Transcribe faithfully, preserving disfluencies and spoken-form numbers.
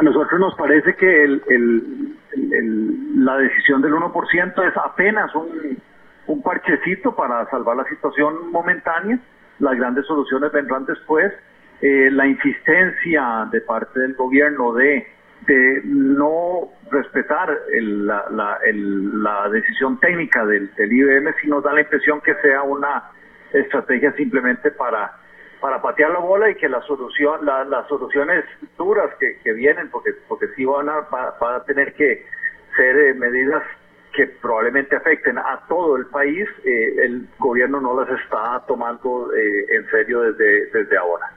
A nosotros nos parece que el, el, el, el, la decisión del uno por ciento es apenas un, un parchecito para salvar la situación momentánea. Las grandes soluciones vendrán después. Eh, la insistencia de parte del gobierno de, de no respetar el, la, la, el, la decisión técnica del, del I B M, sí nos da la impresión que sea una estrategia simplemente para para patear la bola y que la solución, la, las soluciones duras que, que vienen, porque porque sí van a, va, va a tener que ser eh, medidas que probablemente afecten a todo el país, eh, el gobierno no las está tomando eh, en serio desde, desde ahora.